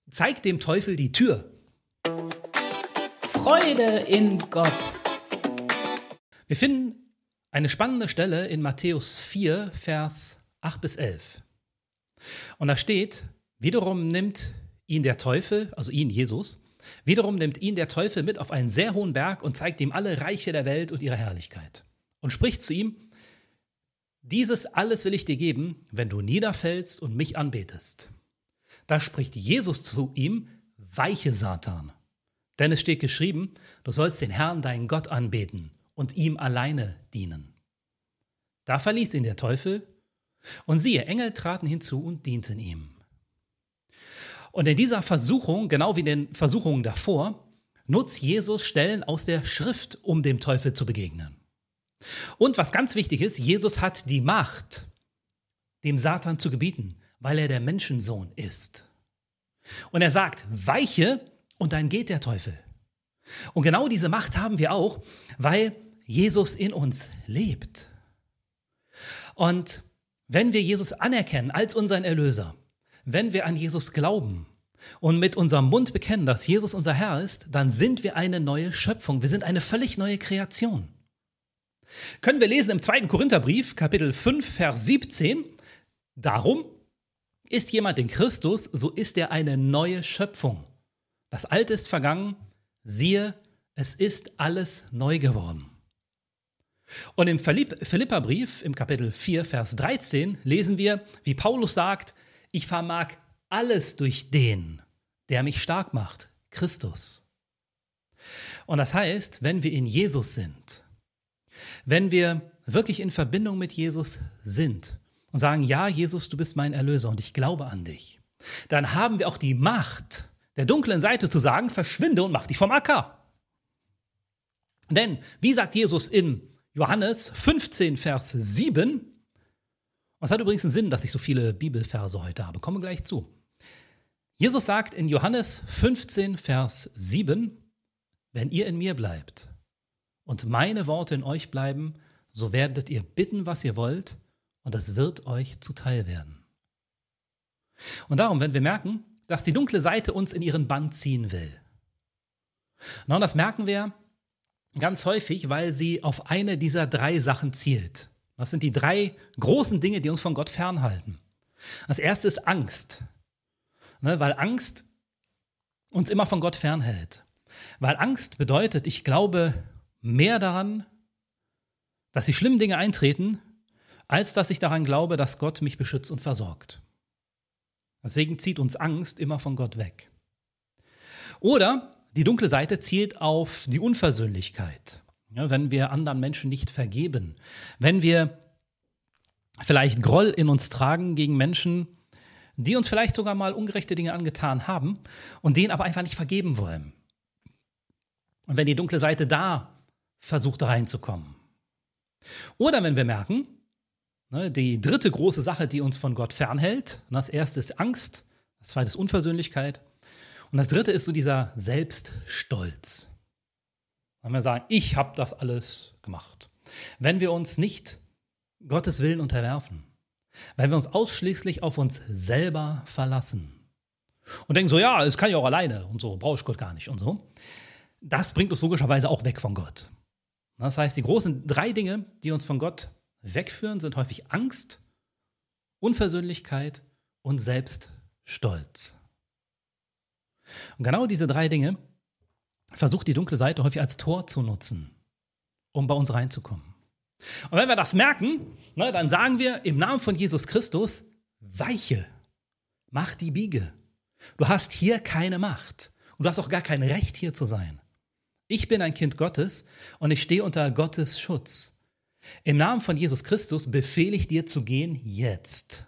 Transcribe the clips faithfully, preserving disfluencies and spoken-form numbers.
Zeigt dem Teufel die Tür. Freude in Gott. Wir finden eine spannende Stelle in Matthäus vier, Vers acht bis elf. Und da steht, wiederum nimmt ihn der Teufel, also ihn, Jesus, wiederum nimmt ihn der Teufel mit auf einen sehr hohen Berg und zeigt ihm alle Reiche der Welt und ihre Herrlichkeit. Und spricht zu ihm, dieses alles will ich dir geben, wenn du niederfällst und mich anbetest. Da spricht Jesus zu ihm, weiche Satan. Denn es steht geschrieben, du sollst den Herrn, deinen Gott, anbeten und ihm alleine dienen. Da verließ ihn der Teufel, und siehe, Engel traten hinzu und dienten ihm. Und in dieser Versuchung, genau wie in den Versuchungen davor, nutzt Jesus Stellen aus der Schrift, um dem Teufel zu begegnen. Und was ganz wichtig ist, Jesus hat die Macht, dem Satan zu gebieten, weil er der Menschensohn ist. Und er sagt, weiche, und dann geht der Teufel. Und genau diese Macht haben wir auch, weil Jesus in uns lebt. Und wenn wir Jesus anerkennen als unseren Erlöser, wenn wir an Jesus glauben und mit unserem Mund bekennen, dass Jesus unser Herr ist, dann sind wir eine neue Schöpfung. Wir sind eine völlig neue Kreation. Können wir lesen im zweiten Korintherbrief, Kapitel fünf, Vers siebzehn, darum, ist jemand in Christus, so ist er eine neue Schöpfung. Das Alte ist vergangen, siehe, es ist alles neu geworden. Und im Philipperbrief, im Kapitel vier, Vers dreizehn, lesen wir, wie Paulus sagt, ich vermag alles durch den, der mich stark macht, Christus. Und das heißt, wenn wir in Jesus sind, wenn wir wirklich in Verbindung mit Jesus sind, und sagen, ja, Jesus, du bist mein Erlöser und ich glaube an dich, dann haben wir auch die Macht, der dunklen Seite zu sagen, verschwinde und mach dich vom Acker. Denn, wie sagt Jesus in Johannes fünfzehn, Vers sieben, und es hat übrigens einen Sinn, dass ich so viele Bibelverse heute habe, komme gleich zu. Jesus sagt in Johannes fünfzehn, Vers sieben, wenn ihr in mir bleibt und meine Worte in euch bleiben, so werdet ihr bitten, was ihr wollt, und es wird euch zuteil werden. Und darum, wenn wir merken, dass die dunkle Seite uns in ihren Bann ziehen will. Na, und das merken wir ganz häufig, weil sie auf eine dieser drei Sachen zielt. Das sind die drei großen Dinge, die uns von Gott fernhalten. Das erste ist Angst, ne, weil Angst uns immer von Gott fernhält. Weil Angst bedeutet, ich glaube mehr daran, dass die schlimmen Dinge eintreten, als dass ich daran glaube, dass Gott mich beschützt und versorgt. Deswegen zieht uns Angst immer von Gott weg. Oder die dunkle Seite zielt auf die Unversöhnlichkeit. Ja, wenn wir anderen Menschen nicht vergeben, wenn wir vielleicht Groll in uns tragen gegen Menschen, die uns vielleicht sogar mal ungerechte Dinge angetan haben und denen aber einfach nicht vergeben wollen. Und wenn die dunkle Seite da versucht reinzukommen. Oder wenn wir merken, die dritte große Sache, die uns von Gott fernhält, das erste ist Angst, das zweite ist Unversöhnlichkeit und das dritte ist so dieser Selbststolz. Wenn wir sagen, ich habe das alles gemacht. Wenn wir uns nicht Gottes Willen unterwerfen, wenn wir uns ausschließlich auf uns selber verlassen und denken so, ja, das kann ich auch alleine und so, brauche ich Gott gar nicht und so, das bringt uns logischerweise auch weg von Gott. Das heißt, die großen drei Dinge, die uns von Gott wegführen, sind häufig Angst, Unversöhnlichkeit und Selbststolz. Und genau diese drei Dinge versucht die dunkle Seite häufig als Tor zu nutzen, um bei uns reinzukommen. Und wenn wir das merken, ne, dann sagen wir im Namen von Jesus Christus, weiche, mach die Biege. Du hast hier keine Macht und du hast auch gar kein Recht, hier zu sein. Ich bin ein Kind Gottes und ich stehe unter Gottes Schutz. Im Namen von Jesus Christus befehle ich dir zu gehen jetzt.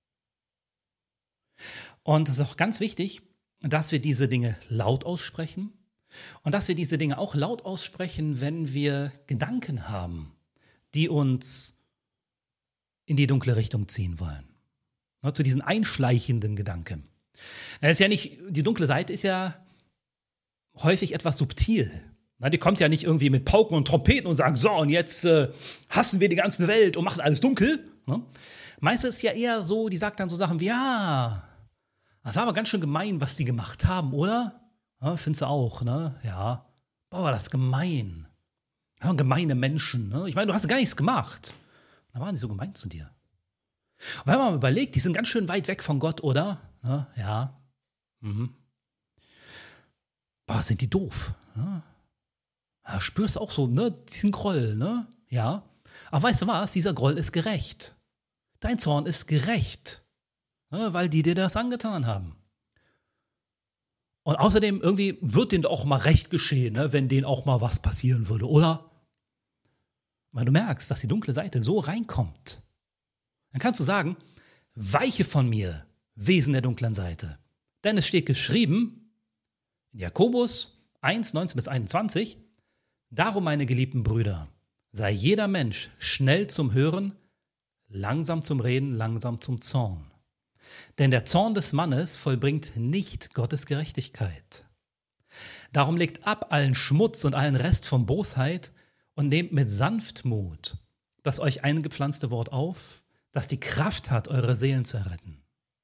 Und es ist auch ganz wichtig, dass wir diese Dinge laut aussprechen und dass wir diese Dinge auch laut aussprechen, wenn wir Gedanken haben, die uns in die dunkle Richtung ziehen wollen. Ja, zu diesen einschleichenden Gedanken. Das ist ja nicht, die dunkle Seite ist ja häufig etwas subtil. Na, die kommt ja nicht irgendwie mit Pauken und Trompeten und sagt, so, und jetzt äh, hassen wir die ganze Welt und machen alles dunkel. Ne? Meistens ist es ja eher so, die sagt dann so Sachen wie, ja, Das war aber ganz schön gemein, was die gemacht haben, oder? Ja, findest du auch, ne? Ja. Boah, war das gemein. Ja, gemeine Menschen, ne? Ich meine, du hast gar nichts gemacht. Da waren die so gemein zu dir. Und wenn man mal überlegt, die sind ganz schön weit weg von Gott, oder? Ne? Ja. Mhm. Boah, sind die doof. Ne? Ja, spürst auch so, ne? Diesen Groll, ne? Ja. Aber weißt du was? Dieser Groll ist gerecht. Dein Zorn ist gerecht. Ne? Weil die dir das angetan haben. Und außerdem, irgendwie wird denen auch mal recht geschehen, ne? Wenn denen auch mal was passieren würde, oder? Weil du merkst, dass die dunkle Seite so reinkommt. Dann kannst du sagen, weiche von mir, Wesen der dunklen Seite. Denn es steht geschrieben, in Jakobus eins, neunzehn bis einundzwanzig, darum, meine geliebten Brüder, sei jeder Mensch schnell zum Hören, langsam zum Reden, langsam zum Zorn. Denn der Zorn des Mannes vollbringt nicht Gottes Gerechtigkeit. Darum legt ab allen Schmutz und allen Rest von Bosheit und nehmt mit Sanftmut das euch eingepflanzte Wort auf, das die Kraft hat, eure Seelen zu erretten.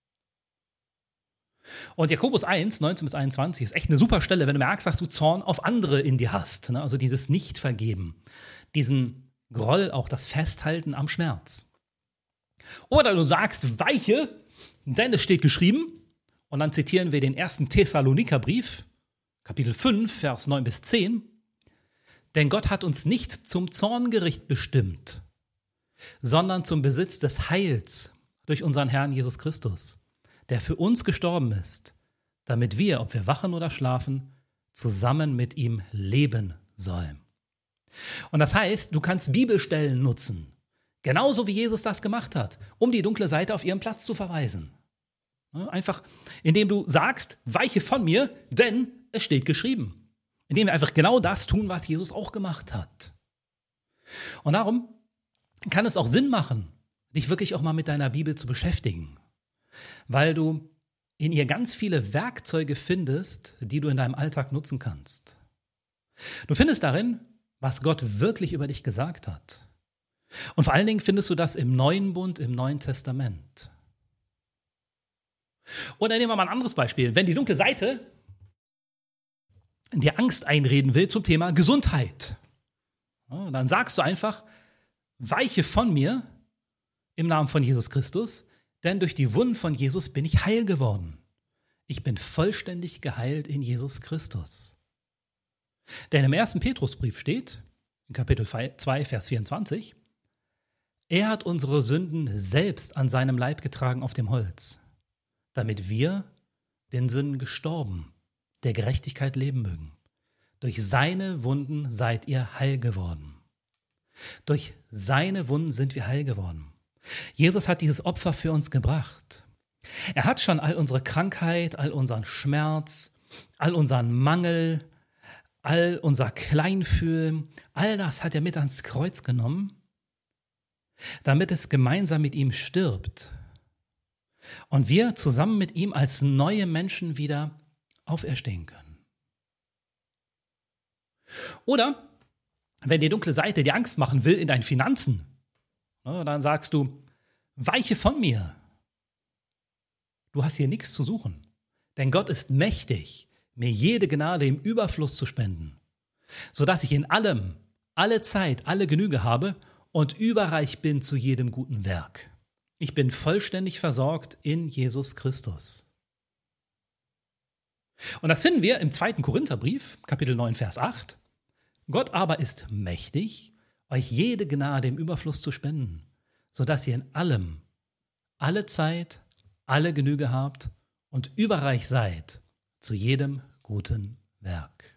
Und Jakobus eins, neunzehn bis einundzwanzig ist echt eine super Stelle, wenn du merkst, dass du Zorn auf andere in dir hast. Ne? Also dieses Nicht-Vergeben, diesen Groll, auch das Festhalten am Schmerz. Oder du sagst, weiche, denn es steht geschrieben, und dann zitieren wir den ersten Thessalonikerbrief, Kapitel fünf, Vers neun bis zehn, denn Gott hat uns nicht zum Zorngericht bestimmt, sondern zum Besitz des Heils durch unseren Herrn Jesus Christus, der für uns gestorben ist, damit wir, ob wir wachen oder schlafen, zusammen mit ihm leben sollen. Und das heißt, du kannst Bibelstellen nutzen, genauso wie Jesus das gemacht hat, um die dunkle Seite auf ihren Platz zu verweisen. Einfach, indem du sagst, weiche von mir, denn es steht geschrieben. Indem wir einfach genau das tun, was Jesus auch gemacht hat. Und darum kann es auch Sinn machen, dich wirklich auch mal mit deiner Bibel zu beschäftigen, weil du in ihr ganz viele Werkzeuge findest, die du in deinem Alltag nutzen kannst. Du findest darin, was Gott wirklich über dich gesagt hat. Und vor allen Dingen findest du das im Neuen Bund, im Neuen Testament. Oder nehmen wir mal ein anderes Beispiel. Wenn die dunkle Seite dir Angst einreden will zum Thema Gesundheit, ja, dann sagst du einfach, weiche von mir im Namen von Jesus Christus, denn durch die Wunden von Jesus bin ich heil geworden. Ich bin vollständig geheilt in Jesus Christus. Denn im ersten Petrusbrief steht, in Kapitel zwei, Vers vierundzwanzig, er hat unsere Sünden selbst an seinem Leib getragen auf dem Holz, damit wir den Sünden gestorben, der Gerechtigkeit leben mögen. Durch seine Wunden seid ihr heil geworden. Durch seine Wunden sind wir heil geworden. Jesus hat dieses Opfer für uns gebracht. Er hat schon all unsere Krankheit, all unseren Schmerz, all unseren Mangel, all unser Kleinfühlen, all das hat er mit ans Kreuz genommen, damit es gemeinsam mit ihm stirbt und wir zusammen mit ihm als neue Menschen wieder auferstehen können. Oder wenn die dunkle Seite dir Angst machen will in deinen Finanzen, dann sagst du, weiche von mir. Du hast hier nichts zu suchen, denn Gott ist mächtig, mir jede Gnade im Überfluss zu spenden, sodass ich in allem, alle Zeit, alle Genüge habe und überreich bin zu jedem guten Werk. Ich bin vollständig versorgt in Jesus Christus. Und das finden wir im zweiten Korintherbrief, Kapitel neun, Vers acht. Gott aber ist mächtig, euch jede Gnade im Überfluss zu spenden, sodass ihr in allem, alle Zeit, alle Genüge habt und überreich seid zu jedem guten Werk.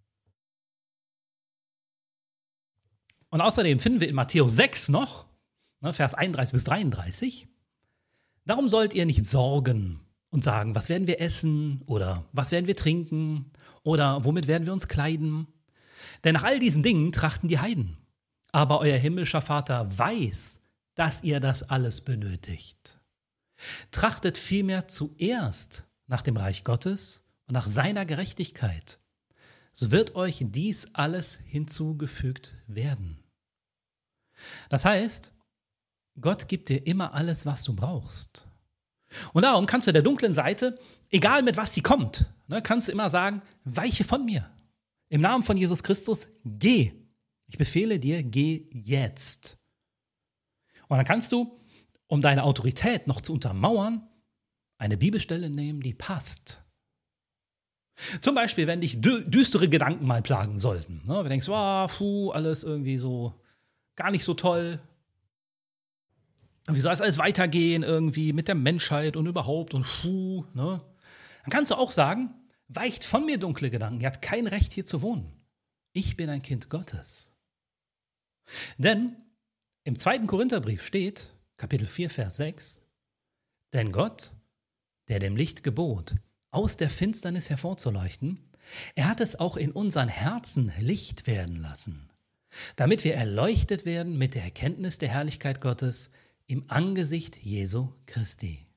Und außerdem finden wir in Matthäus sechs noch, Vers einunddreißig bis dreiunddreißig, darum sollt ihr nicht sorgen und sagen, was werden wir essen oder was werden wir trinken oder womit werden wir uns kleiden? Denn nach all diesen Dingen trachten die Heiden. Aber euer himmlischer Vater weiß, dass ihr das alles benötigt. Trachtet vielmehr zuerst nach dem Reich Gottes und nach seiner Gerechtigkeit. So wird euch dies alles hinzugefügt werden. Das heißt, Gott gibt dir immer alles, was du brauchst. Und darum kannst du der dunklen Seite, egal mit was sie kommt, ne, kannst du immer sagen, weiche von mir. Im Namen von Jesus Christus, geh. Ich befehle dir, geh jetzt. Und dann kannst du, um deine Autorität noch zu untermauern, eine Bibelstelle nehmen, die passt. Zum Beispiel, wenn dich dü- düstere Gedanken mal plagen sollten. Ne? Wenn du denkst, oh, puh, alles irgendwie so gar nicht so toll. Und wie soll es alles weitergehen irgendwie mit der Menschheit und überhaupt und puh. Ne? Dann kannst du auch sagen, weicht von mir dunkle Gedanken. Ihr habt kein Recht hier zu wohnen. Ich bin ein Kind Gottes. Denn im zweiten Korintherbrief steht, Kapitel vier, Vers sechs, denn Gott, der dem Licht gebot, aus der Finsternis hervorzuleuchten, er hat es auch in unseren Herzen Licht werden lassen, damit wir erleuchtet werden mit der Erkenntnis der Herrlichkeit Gottes im Angesicht Jesu Christi.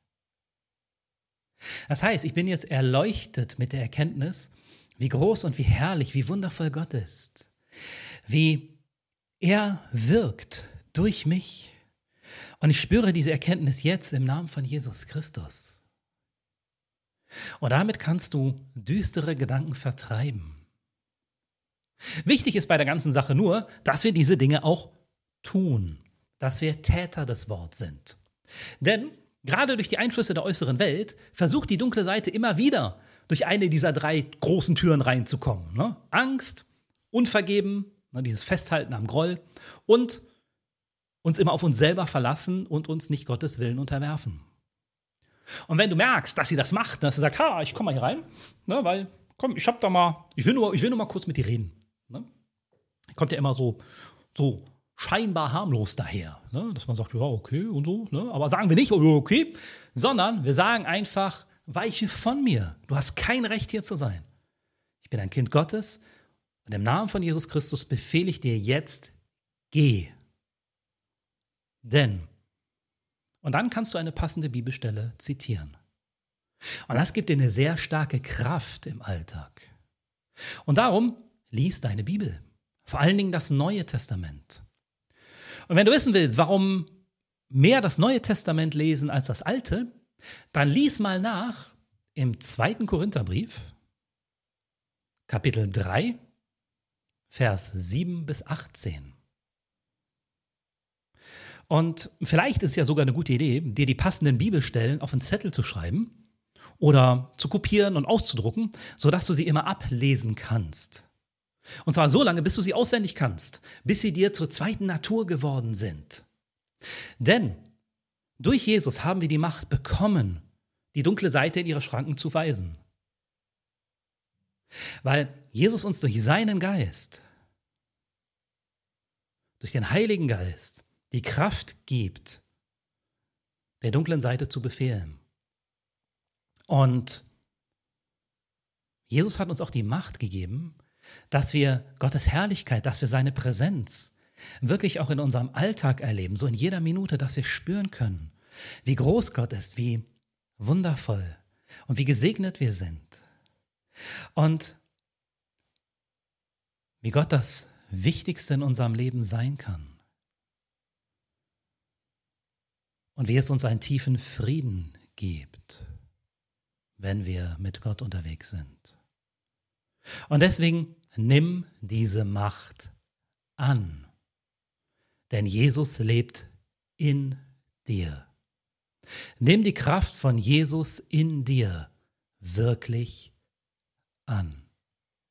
Das heißt, ich bin jetzt erleuchtet mit der Erkenntnis, wie groß und wie herrlich, wie wundervoll Gott ist, wie er wirkt durch mich. Und ich spüre diese Erkenntnis jetzt im Namen von Jesus Christus. Und damit kannst du düstere Gedanken vertreiben. Wichtig ist bei der ganzen Sache nur, dass wir diese Dinge auch tun, dass wir Täter des Wortes sind. Denn gerade durch die Einflüsse der äußeren Welt versucht die dunkle Seite immer wieder durch eine dieser drei großen Türen reinzukommen. Ne? Angst, Unvergeben, ne, dieses Festhalten am Groll und uns immer auf uns selber verlassen und uns nicht Gottes Willen unterwerfen. Und wenn du merkst, dass sie das macht, dass sie sagt, ha, ich komme mal hier rein, ne, weil, komm, ich hab da mal, ich will nur, ich will nur mal kurz mit dir reden. Ne? Kommt ja immer so, so scheinbar harmlos daher, ne? Dass man sagt, ja, okay und so, ne? Aber sagen wir nicht, oh, okay, sondern wir sagen einfach, weiche von mir. Du hast kein Recht, hier zu sein. Ich bin ein Kind Gottes und im Namen von Jesus Christus befehle ich dir jetzt, geh. Denn, und dann kannst du eine passende Bibelstelle zitieren. Und das gibt dir eine sehr starke Kraft im Alltag. Und darum lies deine Bibel. Vor allen Dingen das Neue Testament. Und wenn du wissen willst, warum mehr das Neue Testament lesen als das Alte, dann lies mal nach im zweiten Korintherbrief, Kapitel drei, Vers sieben bis achtzehn. Und vielleicht ist es ja sogar eine gute Idee, dir die passenden Bibelstellen auf einen Zettel zu schreiben oder zu kopieren und auszudrucken, sodass du sie immer ablesen kannst. Und zwar so lange, bis du sie auswendig kannst, bis sie dir zur zweiten Natur geworden sind. Denn durch Jesus haben wir die Macht bekommen, die dunkle Seite in ihre Schranken zu weisen. Weil Jesus uns durch seinen Geist, durch den Heiligen Geist, die Kraft gibt, der dunklen Seite zu befehlen. Und Jesus hat uns auch die Macht gegeben, dass wir Gottes Herrlichkeit, dass wir seine Präsenz wirklich auch in unserem Alltag erleben, so in jeder Minute, dass wir spüren können, wie groß Gott ist, wie wundervoll und wie gesegnet wir sind. Und wie Gott das Wichtigste in unserem Leben sein kann. Und wie es uns einen tiefen Frieden gibt, wenn wir mit Gott unterwegs sind. Und deswegen nimm diese Macht an, denn Jesus lebt in dir. Nimm die Kraft von Jesus in dir wirklich an.